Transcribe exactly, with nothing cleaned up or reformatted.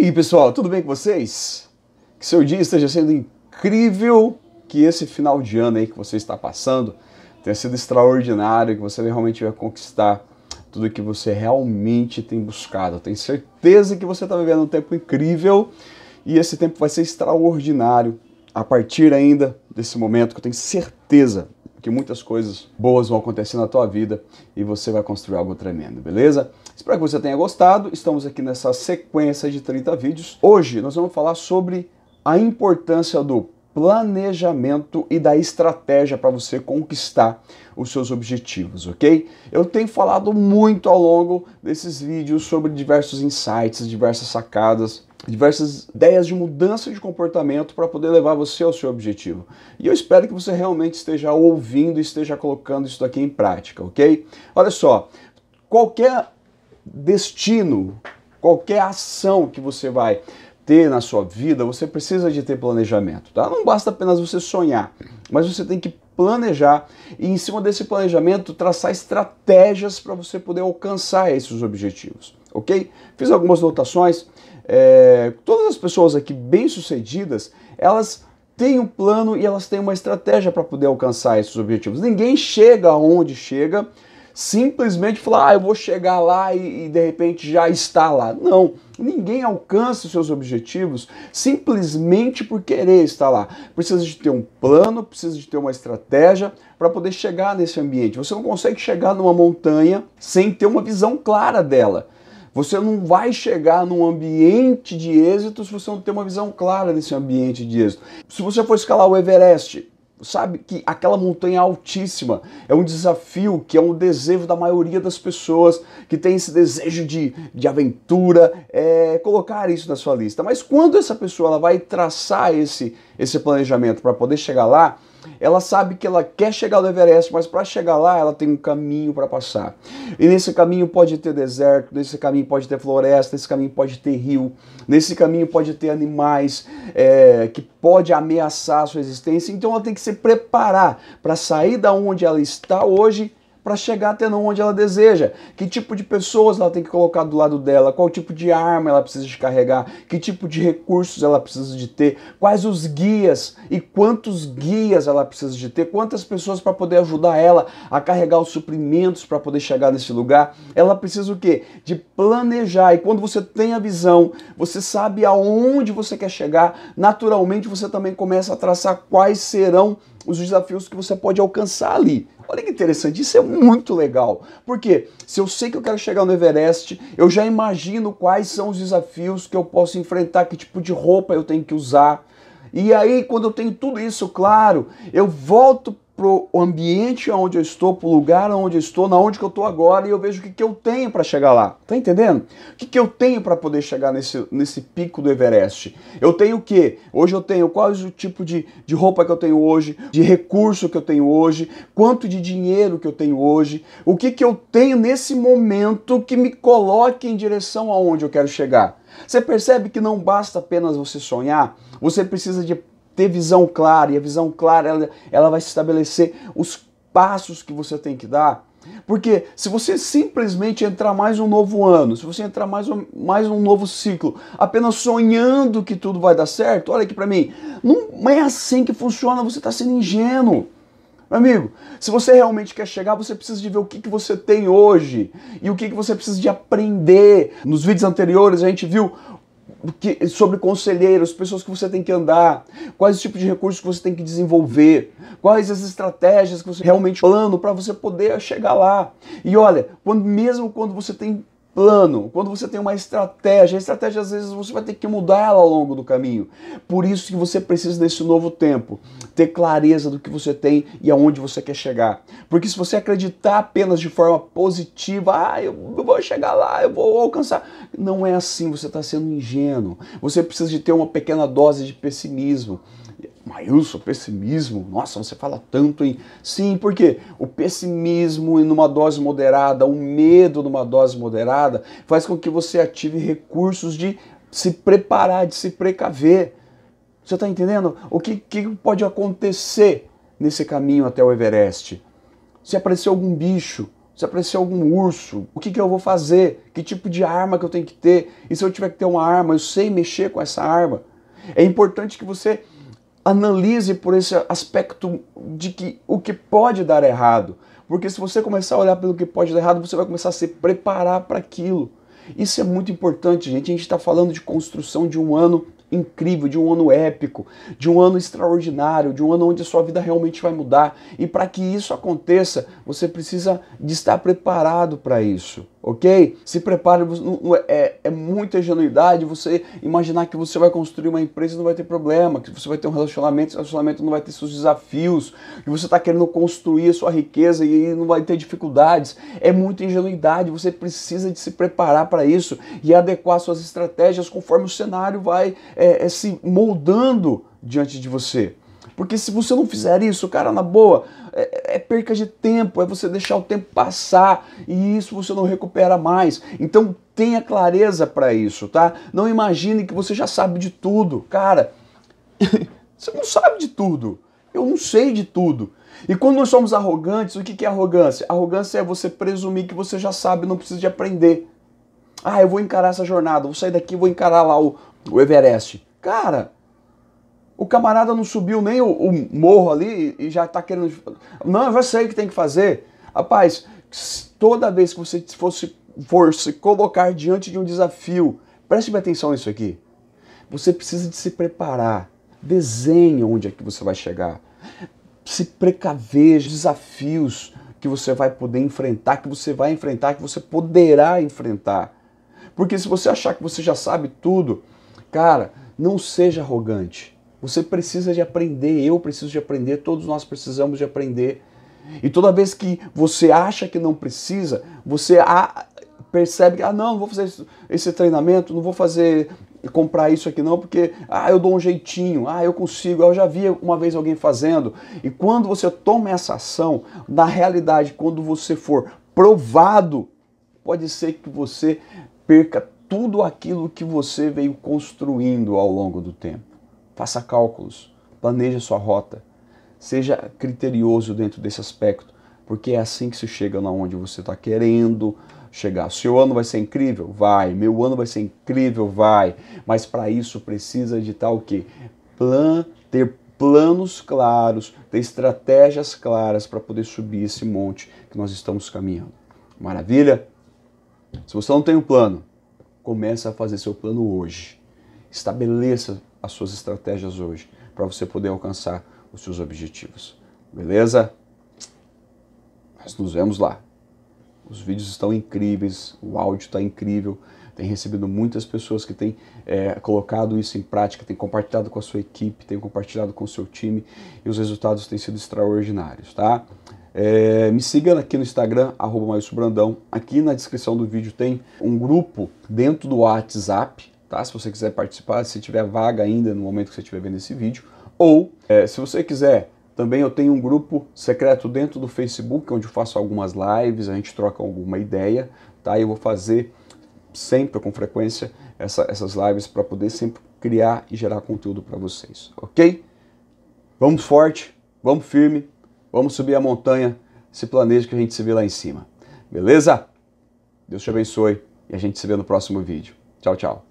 E aí, pessoal, tudo bem com vocês? Que seu dia esteja sendo incrível, que esse final de ano aí que você está passando tenha sido extraordinário, que você realmente vai conquistar tudo que você realmente tem buscado. Eu tenho certeza que você está vivendo um tempo incrível e esse tempo vai ser extraordinário a partir ainda desse momento, que eu tenho certeza que muitas coisas boas vão acontecer na tua vida e você vai construir algo tremendo, beleza? Espero que você tenha gostado. Estamos aqui nessa sequência de trinta vídeos. Hoje nós vamos falar sobre a importância do planejamento e da estratégia para você conquistar os seus objetivos, ok? Eu tenho falado muito ao longo desses vídeos sobre diversos insights, diversas sacadas, diversas ideias de mudança de comportamento para poder levar você ao seu objetivo. E eu espero que você realmente esteja ouvindo e esteja colocando isso daqui em prática, ok? Olha só, qualquer destino, qualquer ação que você vai ter na sua vida, você precisa de ter planejamento, tá? Não basta apenas você sonhar, mas você tem que planejar e, em cima desse planejamento, traçar estratégias para você poder alcançar esses objetivos, ok? Fiz algumas notações. É, todas as pessoas aqui bem-sucedidas, elas têm um plano e elas têm uma estratégia para poder alcançar esses objetivos. Ninguém chega aonde chega simplesmente falar, ah, eu vou chegar lá e, e de repente já está lá. Não, ninguém alcança os seus objetivos simplesmente por querer estar lá. Precisa de ter um plano, precisa de ter uma estratégia para poder chegar nesse ambiente. Você não consegue chegar numa montanha sem ter uma visão clara dela. Você não vai chegar num ambiente de êxito se você não ter uma visão clara desse ambiente de êxito. Se você for escalar o Everest, sabe que aquela montanha altíssima é um desafio, que é um desejo da maioria das pessoas que tem esse desejo de, de aventura, é, colocar isso na sua lista. Mas quando essa pessoa ela vai traçar esse, esse planejamento para poder chegar lá, ela sabe que ela quer chegar no Everest, mas para chegar lá ela tem um caminho para passar. E nesse caminho pode ter deserto, nesse caminho pode ter floresta, nesse caminho pode ter rio, nesse caminho pode ter animais é, que pode ameaçar a sua existência. Então ela tem que se preparar para sair da onde ela está hoje, para chegar até onde ela deseja. Que tipo de pessoas ela tem que colocar do lado dela, qual tipo de arma ela precisa de carregar, que tipo de recursos ela precisa de ter, quais os guias e quantos guias ela precisa de ter, quantas pessoas para poder ajudar ela a carregar os suprimentos para poder chegar nesse lugar. Ela precisa o quê? De planejar. E quando você tem a visão, você sabe aonde você quer chegar, naturalmente você também começa a traçar quais serão os desafios que você pode alcançar ali. Olha que interessante, isso é muito legal. Porque se eu sei que eu quero chegar no Everest, eu já imagino quais são os desafios que eu posso enfrentar, que tipo de roupa eu tenho que usar. E aí, quando eu tenho tudo isso claro, eu volto pro ambiente onde eu estou, pro lugar onde eu estou, na onde que eu estou agora, e eu vejo o que, que eu tenho para chegar lá. Tá entendendo? O que, que eu tenho para poder chegar nesse, nesse pico do Everest? Eu tenho o quê? Hoje eu tenho qual é o tipo de, de roupa que eu tenho hoje, de recurso que eu tenho hoje, quanto de dinheiro que eu tenho hoje, o que, que eu tenho nesse momento que me coloque em direção aonde eu quero chegar. Você percebe que não basta apenas você sonhar, você precisa de ter visão clara, e a visão clara ela, ela vai estabelecer os passos que você tem que dar. Porque se você simplesmente entrar mais um novo ano, se você entrar mais um, mais um novo ciclo, apenas sonhando que tudo vai dar certo, olha aqui pra mim, não é assim que funciona, você está sendo ingênuo. Meu amigo, se você realmente quer chegar, você precisa de ver o que, que você tem hoje e o que, que você precisa de aprender. Nos vídeos anteriores a gente viu Que, sobre conselheiros, pessoas que você tem que andar, quais os tipos de recursos que você tem que desenvolver, quais as estratégias que você realmente plano para você poder chegar lá. E olha, quando, mesmo quando você tem plano, quando você tem uma estratégia, a estratégia às vezes você vai ter que mudar ela ao longo do caminho. Por isso que você precisa desse novo tempo, ter clareza do que você tem e aonde você quer chegar. Porque se você acreditar apenas de forma positiva, ah, eu vou chegar lá, eu vou alcançar, não é assim, você está sendo ingênuo. Você precisa de ter uma pequena dose de pessimismo. Maílson, pessimismo? Nossa, você fala tanto em... Sim, porque o pessimismo em uma dose moderada, o medo numa dose moderada, faz com que você ative recursos de se preparar, de se precaver. Você está entendendo? O que, que pode acontecer nesse caminho até o Everest? Se aparecer algum bicho, Se aparecer algum urso, o que, que eu vou fazer? Que tipo de arma que eu tenho que ter? E se eu tiver que ter uma arma, eu sei mexer com essa arma? É importante que você analise por esse aspecto de que o que pode dar errado. Porque se você começar a olhar pelo que pode dar errado, você vai começar a se preparar para aquilo. Isso é muito importante, gente. A gente está falando de construção de um ano incrível, de um ano épico, de um ano extraordinário, de um ano onde a sua vida realmente vai mudar. E para que isso aconteça, você precisa de estar preparado para isso, ok? Se prepare, é, é muita ingenuidade você imaginar que você vai construir uma empresa e não vai ter problema, que você vai ter um relacionamento, esse relacionamento não vai ter seus desafios, que você está querendo construir a sua riqueza e não vai ter dificuldades. É muita ingenuidade, você precisa de se preparar para isso e adequar suas estratégias conforme o cenário vai É, é, se moldando diante de você. Porque se você não fizer isso, cara, na boa, é, é perca de tempo, é você deixar o tempo passar e isso você não recupera mais. Então tenha clareza para isso, tá? Não imagine que você já sabe de tudo. Cara, você não sabe de tudo. Eu não sei de tudo. E quando nós somos arrogantes, o que é arrogância? Arrogância é você presumir que você já sabe e não precisa de aprender. Ah, eu vou encarar essa jornada, vou sair daqui e vou encarar lá o o Everest. Cara, o camarada não subiu nem o, o morro ali e já tá querendo... Não, eu já sei o que tem que fazer. Rapaz, toda vez que você fosse, for se colocar diante de um desafio, preste bem atenção nisso aqui. Você precisa de se preparar. Desenhe onde é que você vai chegar. Se precaveja desafios que você vai poder enfrentar, que você vai enfrentar, que você poderá enfrentar. Porque se você achar que você já sabe tudo, cara, não seja arrogante. Você precisa de aprender, eu preciso de aprender, todos nós precisamos de aprender. E toda vez que você acha que não precisa, você percebe que, ah, não, não vou fazer esse treinamento, não vou fazer, comprar isso aqui não, porque, ah, eu dou um jeitinho, ah, eu consigo, eu já vi uma vez alguém fazendo. E quando você toma essa ação, na realidade, quando você for provado, pode ser que você perca tudo aquilo que você veio construindo ao longo do tempo. Faça cálculos, planeje a sua rota, seja criterioso dentro desse aspecto, porque é assim que se chega onde você está querendo chegar. Seu ano vai ser incrível? Vai. Meu ano vai ser incrível? Vai. Mas para isso precisa de tal o quê? Plan, ter planos claros, ter estratégias claras para poder subir esse monte que nós estamos caminhando. Maravilha? Se você não tem um plano, comece a fazer seu plano hoje. Estabeleça as suas estratégias hoje para você poder alcançar os seus objetivos. Beleza? Nós nos vemos lá. Os vídeos estão incríveis, o áudio está incrível. Tem recebido muitas pessoas que têm é, colocado isso em prática, têm compartilhado com a sua equipe, têm compartilhado com o seu time e os resultados têm sido extraordinários, tá? É, me siga aqui no Instagram, arroba Mailson Brandão. Aqui na descrição do vídeo tem um grupo dentro do WhatsApp, tá? Se você quiser participar, se tiver vaga ainda no momento que você estiver vendo esse vídeo. Ou, é, se você quiser, também eu tenho um grupo secreto dentro do Facebook, onde eu faço algumas lives, a gente troca alguma ideia, tá? Eu vou fazer sempre, com frequência, essa, essas lives para poder sempre criar e gerar conteúdo para vocês, ok? Vamos forte, vamos firme. Vamos subir a montanha, se planeja que a gente se vê lá em cima. Beleza? Deus te abençoe e a gente se vê no próximo vídeo. Tchau, tchau.